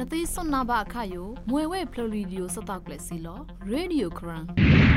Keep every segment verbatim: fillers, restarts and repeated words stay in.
Nati Sonaba Kayo, Mwe Pluridio Sotaklesilo, Radio Cran.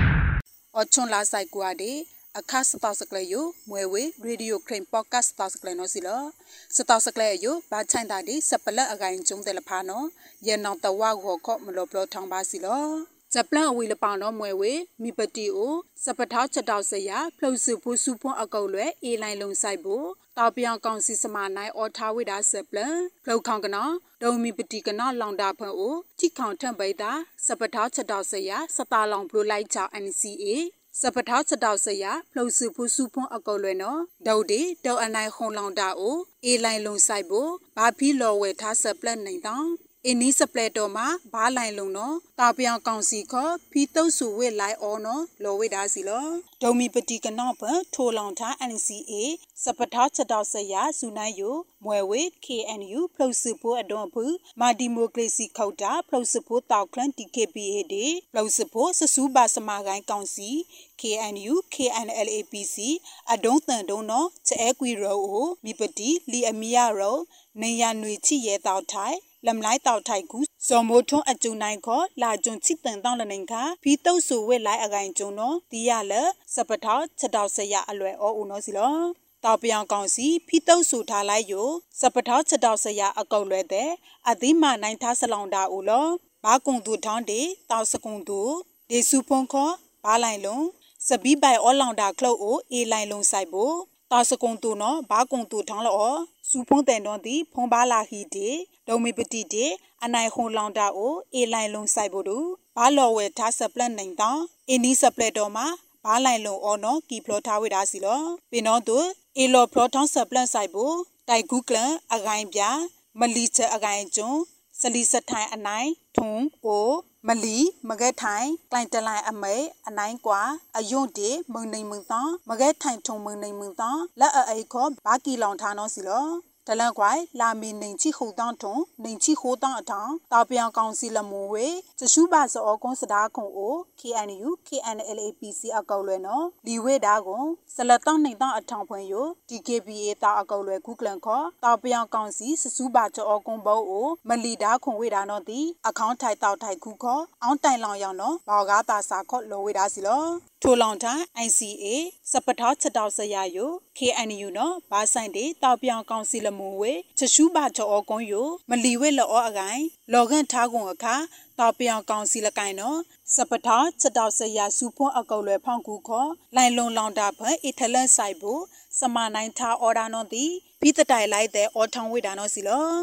Ochon la Saiguade, a cast thousand Mwe, Radio Crane Podcast Thousand Satasaklayo, bad time daddy, Sapala again Jung de la Pano, yen not the Wago Cop Meloplo Tong Basilo. Zapla will upon Mwe, Mipatio, Sapata Chadasaya, Close Pusupo Agole, Eline Long Saibo, Tapian Consi Samana or Tawida Sapla, Plo Kangana, Domi Paticana Long Dapa, Tikon Tambeda, Sapata Chadasaya, Satalong Blue Lighter and C A. Sapata Chadasaya, Close Pusupo Agoleno, Dodi, Do and I Honlong Dao, Eline Long Saibo, Bapi Lowe Tasapla Nidang. Ini sepledoma balai luno tapiang kongsi ko pito suwe lai ono lowe dasilo domi peti kanapa tolongta N C A sapata chadasaya sunayo mwewe K N U plosipo adompu ma democracy kota plosipo tauklan T K P A de plosipo sasuba samagai kongsi K N U K N L A P C adong tan dono che ekwi ro mi peti li amia ro neya nui chi ye taw thai Lam Lai Tao Taiku, so moton at Junaiko, La Jun Chitan down the Ninka, Pito Su will lie again Juno, Diala, Sapata, Chadasaya Alwe or Unosilo. Tapian Gansi, Pito Su Talayo, Sapata Chadasaya a golwe there, Adima nine tasalonda ulo, Bakundu Tande, Tausakundu, De Suponko, Balailong, Sabi by Olanda Clo, E Line Long Saibo, Tausakundu no, Bakundu Tanglo, Supon Tenondi, Pombala Hide. Domi petite, and I hold londa o, a line long saibodu, Balo we tasaplan name down, any sapledoma, Balai long or no, keep plota with asilo, Pinodo, Elo proton saplan saibo, Daigukla, a gaimbia, Malita a gainjon, Salisa tai a nine, Tung, O, Mali, Magatai, Clienteline a may, a nine qua, a young day, Mungning Muntan, Magatai Tung Mungning Muntan, La a aco, Baki long tano silo. Talanquai, La Min Ninchi Hodanton, Ninchi Hodan Atan, Tapian Council Moe, Chashubas or Consadacon O, K N U, K N L A P C a Goleno, Liwe Dagon, Salatan Nidan a Tampoyo, T K B A ta a Gole Kuklanko, Tapian Council, Subacha or Combo O, Malida Conweda di, account Tai Tau Tai Kuko, Antai Loyano, Bagata Sako Lowedasilo. Tolonta N C A Sapata Chadasaya K N U no Basande Tapian Council Moe Chashuba to Ogonyo Maliwe la o again Logan Tagon Aka Tapian Council Kaino Sapata Chadasaya Supo Agole Panguko Line Long Londapa Italian Saibo Samana Ta Orano di Peter Daylight there or town with Anosilo.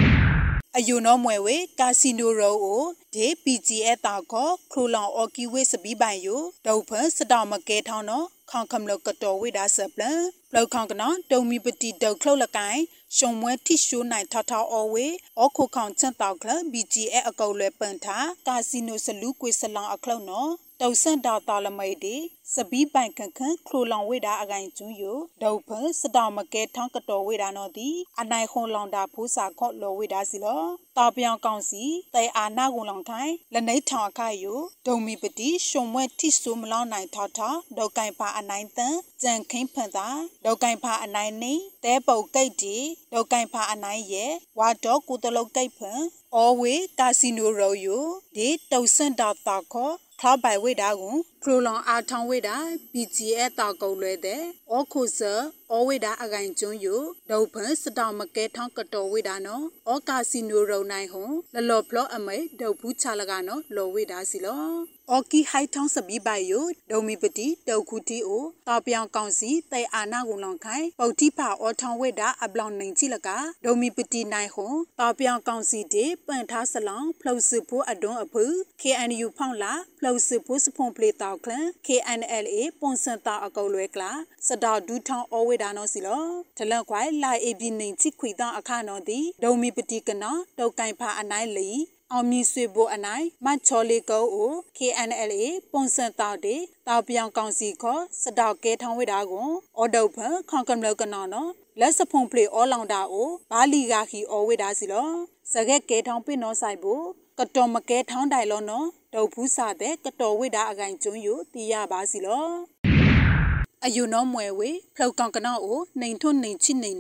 A you know mwe casino ro de P G at Tako, Krulon or Kiwe Sabi by you, Dopen, Sadama Gate Hono, Concom Locato with us a plan, Blow Concana, Domi Petit Do Clolakai, Shomwe Tissue Night Tata Alway, or Cocon Santa B G at a Gole Penta, Casino Saluk with Salon a Clono, Dosen Data Made, Sabi Bankan, Krulon with a again to you, Dopen, Sadama Gate Tonkato with anodi, and I Holanda Pusa caught low with Asilo, Tapian Council, they are now long time, Lene Tankayo, Domi Petit, Shomwe Tissue Malon Night Tata, Dokai Pa a ninth, Zen King Penta, Dokai Pa a nine, Debo Gate, Dokai Pa a nine ye, what dog with the locapen, always Casino Royo, de Dosen Data. Club by Wedagon, Prolong Arton Weda, B G at Tago Lede, or Cosa, or Weda again Junyo, Dopens, Down Market Tonkato Wedano, or Casino Row Nine Home, the low plot a may, Dopu Chalagano, low Wedasilo. Oki high town sabi by you, Domi Petit, Dokuti O, Tapian Council, they are now long kai, Botipa or town weda a blonde name Chilaga, Domi Petit Nine Home, Tapian Council de, Pentasalon, Plosipo Adon Apu, K N U Pongla, Plosipo Pomple Tauclan, K N L A, Ponsanta Agolwekla, Sada Duton or Wedano Silo, Talanquai, La Ebi Ninti Quidan Acano di, Domi Petit Cana, Dokaipa Anai Ami Subo Anai, Machole Go, K N L A, Ponsanta de, Tapian Council Co, Sada Gate on Wedagon, or Dopen, Concom Locanano, Less upon play all on Dao, Bali Gaki or Wedasilo, Saget Gate on Pino Saibo, Katoma Gate on Dilono, Dopusa de, Kato Weda again to you, Tia Basilo. A you know mwe, Plo Concana o, Nain to Nain Chinene,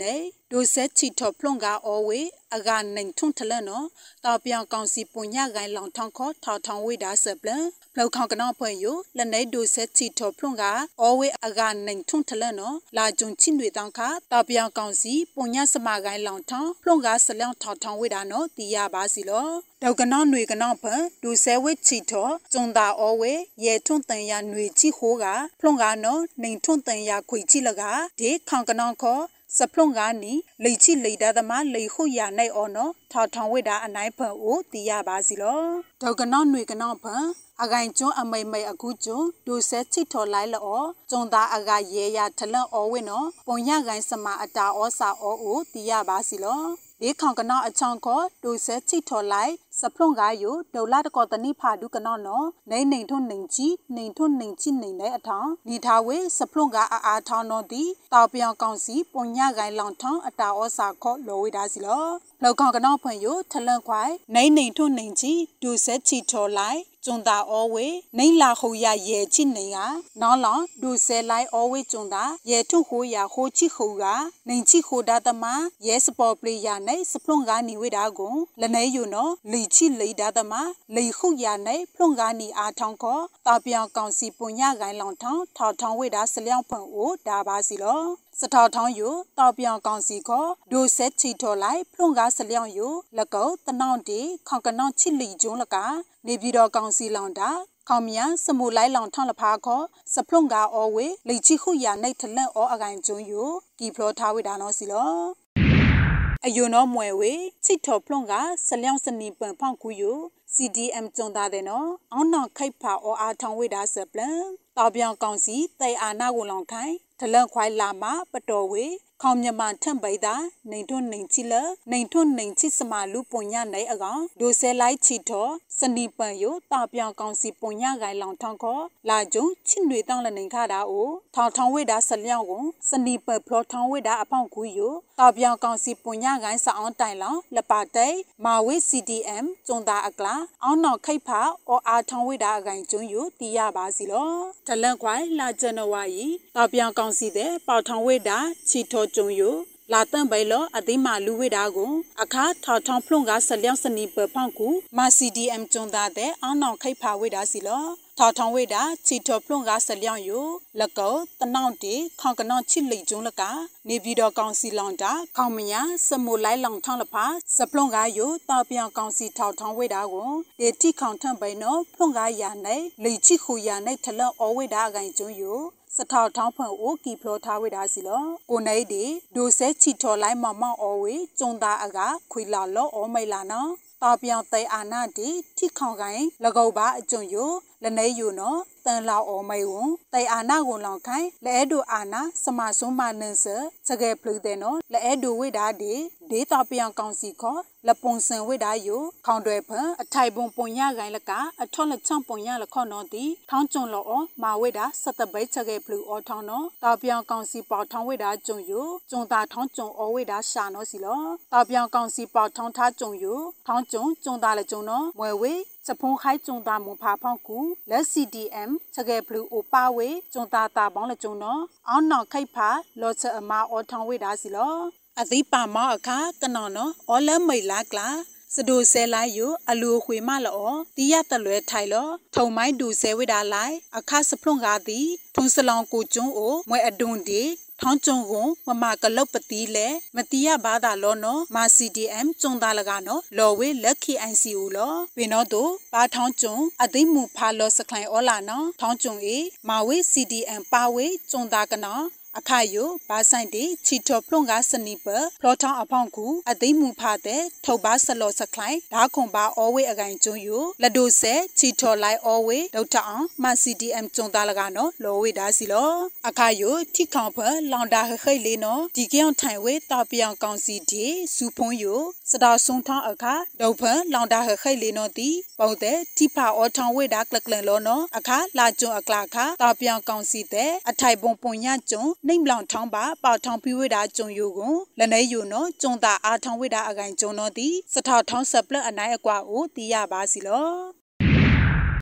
ဒိုဆက်ချီထော်ဖလွန်ကအော်ဝေအကနိုင်ထုံထလနော်တောက်ပြောင်ကောင်စီပုံညကိုင်းလောင်ထောင်းခေါ်ထောက်ထောင်းဝေဒါဆပ်လန်ဖလောက်ခေါကနောဖွဲ့ယလက်နေဒိုဆက်ချီထော်ဖလွန်ကအော်ဝေအကနိုင်ထုံထလနော်လာဂျုံချင်းတွေတောင်းခါတောက်ပြောင်ကောင်စီပုံညစမကိုင်းလောင်ထောင်းဖလွန်ကဆလောင်ထောက်ထောင်းဝေဒါနော်တီးရပါစီလောဒေါကနောနွေကနောဖန်ဒိုဆဲဝေချီထော်ကျုံတာအော်ဝေရဲထုံတန်ရနွေချီခိုးကဖလွန်ကနော်နိုင်ထုံတန်ရခွေချီလကဒီခေါကနောခေါ်စပလုံကနီလေချီလေဒါသမားလေခုရနိုင်အော်နော်ထောက်ထောင်ဝိတာအနိုင်ဖန်အိုတီးရပါစီလောဒေါကနောနွေကနောဖန်အကိုင်ကျွန်းအမိတ်မိတ်အခုကျွန်းဒိုဆဲချီထော်လိုက်လောကျုံသားအကရဲရထလန့်အော်ဝိနော်ပုံရကိုင်စမအတာဩစာအောအိုတီးရပါစီလောဒီခေါကနောအချောင်းခေါ်ဒိုဆဲချီထော်လိုက်စပလုံကယိုဒေါလာတကောတနိဖာဒုကနောနော်နေနေထွန်းနေချီနေထွန်းနေချီနေတဲ့အထောင်းဒီထားဝေစပလုံကအာအာထောင်းနော်ဒီတောက်ပြောင်ကောင်စီပုံညကိုင်လောင်ထောင်းအတာဩစာခေါ်လောဝေဒါစီလောလောက်ခေါကနောဖွင့်ယိုထလန့်ခွိုင်နေနေထွန်းနေချီဒိုဆဲချီထော်လိုက်ကျုံတာအောဝေနေလာခုရရဲချီနေကနောင်းလောင်ဒူဆဲလိုက်အောဝေကျုံတာရဲထုခိုးရဟိုချီခုကနေချီခိုဒါတမရဲစပေါ်ပလေယာနေစပလုံကနေဝေတာကိုလနေယူနော်လီချီလေဒါတမလေခုရနေဖလုံကနေအားထောင်းခေါ်တာပြောင်ကောင်စီပုံညကိုင်းလောင်ထောင်းထောက်ထောင်းဝေတာစလျောင်းဖွင့်အိုဒါပါစီလောစထောက်ထောင်းယိုတောက်ပြောင်ကောင်စီခေါ်ဒိုဆက်ချီထော်လိုက်ဖလုံကားစလျောင်းယိုလကောတနောင်းတီခေါကနောင်းချစ်လီကျုံးလကနေပြည်တော်ကောင်စီလောင်တာခေါမြစမူလိုက်လောင်ထောင်းလဖာခေါ်စဖလုံကားအောဝေလိချီခုရနိုင်ထလန့်အောအကိုင်ကျုံယိုကီဖလောထားဝေတာနော်စီလောအယုံနော်မွဲဝေချစ်ထော်ဖလုံကစလျောင်းစနီပန်ဖောင်းကူယို စီ ဒီ အမ် ကျုံသားတဲ့နော်အောင်နောက်ခိုက်ဖာအောအားထောင်းဝေတာဆပ်လန်တောက်ပြောင်ကောင်စီတိုင်အာနာကိုလောင်ခိုင်ထလန့်ခွိုင်လာမပတော်ဝေခေါမြမထန့်ပိတာနေထွန်းနေချီလနေထွန်းနေချီစမလူပုံညနိုင်အကောင်ဒိုဆဲလိုက်ချီတော်စနီပန်ယိုတောက်ပြောင်ကောင်စီပုံညကိုင်လောင်ထောင်းခေါ်လာကျုံချစ်တွေတောင်းလနေခါတာအိုထောင်ထောင်းဝေတာဆလျောင်းကိုစနီပန်ဖလောထောင်းဝေတာအပေါင်ကူယိုတောက်ပြောင်ကောင်စီပုံညကိုင်စအောင်တိုင်လောင်လပါတိတ်မာဝေ စီ ဒီ အမ် ကျုံတာအကလာအောင်နောက်ခိတ်ဖာအောအားထောင်းဝေတာအကိုင်ကျုံယိုတီးရပါစီလောတလန့်ခွိုင်လာဇန်နဝါရီတောက်ပြောင်ကောင်စီတဲ့ပေါထောင်းဝေတာချီထောကျုံယိုလာတန်ဘိလောအသိမာလူဝေတာကိုအခါထောက်ထောင်းဖလုံကဆလျောင်းစနီပဖောင်းကူမာ စီ ဒီ အမ် ကျုံသားတဲ့အောင်နောက်ခိတ်ဖာဝေတာစီလောထောက်ထောင်းဝေတာချီထောဖလုံကဆလျောင်းယိုလကောတနောင်းတီခေါကနောင်းချစ်လိကျုံလကနေပြည်တော်ကောင်စီလောင်တာခေါမညာစမိုလိုက်လောင်ထောင်းလဖာစဖလုံကယိုတောက်ပြောင်ကောင်စီထောက်ထောင်းဝေတာကိုဒေတိခေါထန့်ဘိနောဖလုံကရနိုင်လိချီခူရနိုင်ထလောအောဝေတာအကိုင်ကျုံယိုစထောက်ထောင်းဖွင့်အိုကီဖလောထားဝေတာစီလောကိုနေဒီဒိုဆဲချီထော်လိုက်မောင်မောင်အော်ဝေကျုံတာအကခွေလာလောအောမိလာနော်တောက်ပြောင်တဲအာနာတီထိခေါင်ကိုင်းလကောပါအကျုံယိုလနေယူနော်တန်လောက်အောမိဝွန်တဲအာနာကိုလောင်ခိုင်းလဲဒိုအာနာစမဆုံမနင်းစစကဲဖလူတဲ့နော်လဲဒိုဝေတာဒီဒေတောက်ပြောင်ကောင်စီခေါ်လပုံစံဝေတာယိုခေါင်တွေဖန်အထိုင်ပုံပုံရကိုင်းလကအထောက်လက်ချောင်းပုံရလခေါနော်တီထောင်းကျုံလောအောမာဝေတာစတပိတ်စကဲဖလူအောထောင်းနော်တောက်ပြောင်ကောင်စီပေါထောင်းဝေတာကျုံယိုကျုံတာထောင်းကျုံအောဝေတာရှာနော်စီလောတောက်ပြောင်ကောင်စီပေါထောင်းထားကျုံယိုထောင်းကျုံကျုံတာလည်းကျုံနော်မွဲဝေစဖုံးခိုင်ကျုံတာမူဖာဖောင်းကူလက် စီ ဒီ အမ် စကဲဖလူအိုပါဝေကျုံတာတာပေါင်းလည်းကျုံနော်အောင်နောက်ခိတ်ဖာလောချအမအောထောင်းဝေတာစီလောအသိပါမောအခါကနော်နော်အော်လမိတ်လာကလာစဒိုဆဲလိုက်ယအလူခွေမလောတီရတလွဲထိုင်လောထုံမိုင်းဒူဆဲဝေတာလိုက်အခါစဖလုံကားသည်ထုံစလောင်ကိုကျုံအိုမွဲအဒွန်ဒီထောင်းကျုံကိုမမကလုတ်ပတိလဲမတိယဘာသာလောနော်မာ စီ ဒီ အမ် ကျုံတာလကနော်လော်ဝေလက်ခီ အိုင် စီ ယူလောပင်တော့တို့ဘာထောင်းကျုံအသိမှုဖာလောစခလိုင်အောလာနော်ထောင်းကျုံအေမာဝေ စီ ဒီ အမ် ပါဝေကျုံတာကနော်အခါယိုဘာဆိုင်တီချီထော်ဖလုံကစနီပဖလောထောင်းအဖောင်းကူအသိမှုဖာတဲ့ထုတ်ပါဆလောစခလိုင်ဓာခွန်ပါအောဝေအကိုင်ကျုံယိုလက်ဒိုဆဲချီထော်လိုက်အောဝေဒေါက်တာအောင်မာ စီ ဒီ အမ် ကျုံတာလကနော်လောဝေဒါစီလောအခါယိုထိခေါင်ဖလောင်တာဟခိတ်လေးနော်ဒီကြောင်ထိုင်ဝေတောက်ပြောင်ကောင်စီဒီစူဖုံးယိုစတာဆုံထောင်းအခါဒုတ်ဖလောင်တာဟခိတ်လေးနော်တီပုံတဲ့ထိဖာအောထောင်းဝေဒါကလကလန်လောနော်အခါလာကျုံအကလာခါတောက်ပြောင်ကောင်စီတဲ့အထိုင်ပုံပုံညကျုံနှိမ်လောင်ထောင်းပါပေါထောင်းပြဝေတာကျုံယိုကိုလနေယိုနော်ကျုံတာအားထောင်းဝေတာအကိုင်ကျုံနော်တီစထောက်ထောင်းဆပ်ပလအနိုင်အကွာကိုတီးရပါစီလော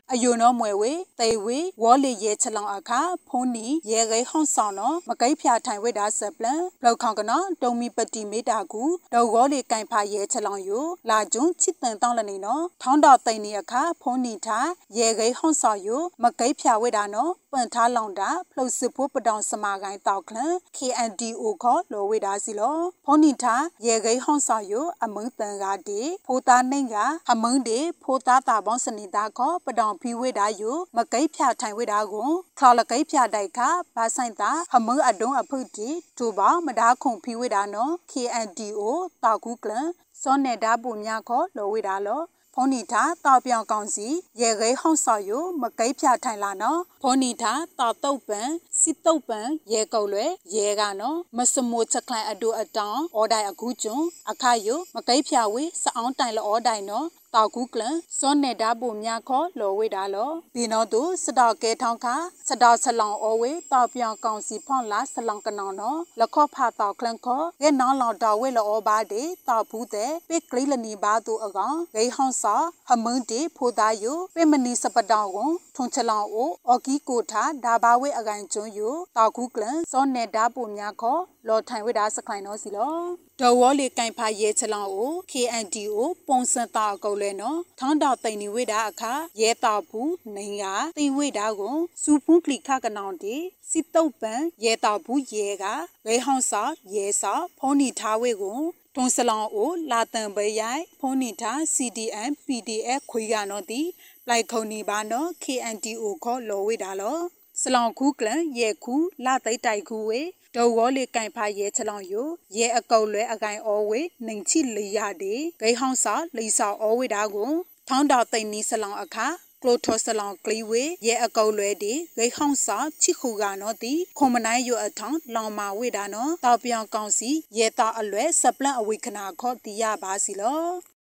အယုံနော်မွဲဝေတေဝေဝေါ်လီရဲချလောင်အခါဖုန်နီရဲရဲဟွန်ဆောင်နော်မကိဖျာထိုင်ဝေတာဆက်ပလန်လောက်ခေါင်ကနော်တုံမီပတိမေတာကူဒေါ်ဝေါ်လီကင်ဖာရဲချလောင်ယိုလာကျွန်းချစ်တန်တောင်းလနေနော်ထောင်းတော်တိန်နေအခါဖုန်နီထားရဲရဲဟွန်ဆောင်ယိုမကိဖျာဝေတာနော်ပန်ထားလောင်တာဖလုတ်စစ်ဖို့ပတောင်စမာကိုင်းတောက်ခလန် K N D O ခေါ်လောဝေတာစီလောဖုန်နီထားရဲရဲဟွန်ဆောင်ယိုအမုံတန်ကဒီဖိုးသားနှိမ်ကအမုံဒီဖိုးသားတာပေါင်းစနေတာခေါ်ပတောင်ဖီဝေတာယိုမကိဖျာထိုင်ဝေတာကိုခလာလကိဖျာတိုက်ခဘာဆိုင်တာအမုံအတုံးအဖုတ်တီတူပါမဒါခုံဖီဝေတာနော် K N D O တောက်ကူကလန်စောနေတာပူမြခေါ်လောဝေတာလောဖုန်နီတာတောက်ပြောင်ကောင်းစီရေခဲဟောင်းဆော်ယိုမကိဖျာထိုင်လာနော်ဖုန်နီတာတောက်တုတ်ပန်စစ်တုတ်ပန်ရေကုတ်လွယ်ရေကနော်မစမိုးချက်ခလိုင်အတူအတောင်အော်တိုင်အခုကျွန်းအခါယိုမကိဖျာဝေစအောင်တိုင်လောတိုင်နော်တောက်ကူကလန်စောနေတာပူမြခေါ်လောဝေတာလောဘီနော်သူစတောက်ကဲထောင်းခါစတောက်ဆလောင်အောဝေတောက်ပြောင်ကောင်းစီဖောင်းလာဆလောင်ကနောင်နော်လခော့ဖာတောက်ခလန်ခေါ်ကဲနောင်လောင်တော်ဝေလောဘာဒေတောက်ဘူးတဲ့ပိကလေးလနီဘာသူအကောင်ဂိဟောင်းစာဟမုန်တီဖိုသားယိုပိမနီစပတောင်ကိုထုံချလောင်အိုအော်ကီကိုထားဒါဘာဝေအကန်ကျွန်းယိုတောက်ကူကလန်စောနေတာပူမြခေါ်လောထိုင်ဝေတာစခိုင်နော်စီလောဒေါ်ဝေါ်လီကင်ဖာရဲချလောင်အို K N D O ပုံစံတာအကုတ်လဲနော်ထောင်းတော်တိန်နေဝေတာအခါရဲတာဘူးနေကတိဝေတာကိုစူဖုန်ကလီခကနောင်တီစစ်တုတ်ပန်ရဲတာဘူးရဲကဝေဟောင်းစာရဲစာဖုန်နီထားဝေကိုထုံစလောင်အိုလာတန်ပဲရိုင်ဖုန်နီထား C D M P D F ခွေကနော်တီလိုက်ခုံနေပါနော် K N D O ခေါ်လောဝေတာလောစလောင်ခုကလန်ရဲခုလာတိတ်တိုက်ခုဝေဒေါ်ဝေါ်လီကင်ဖာရဲချလောင်ယိုရဲအကုတ်လွဲအကိုင်အောဝေနှင်ချိလီရဒီဂိဟောင်းစာလီစာအောဝေတာကိုထောင်းတော်တိန်နီစလောင်အခါကလိုထောစလောင်ကလီဝေရဲအကုတ်လွဲဒီဂိဟောင်းစာချိခုကနော်တီခုံမနိုင်ယိုအထောင်းလောင်မာဝေတာနော်တောက်ပြောင်ကောင်းစီရဲတာအလွဲစပလန့်အဝေခနာခေါ်တီရပါစီလော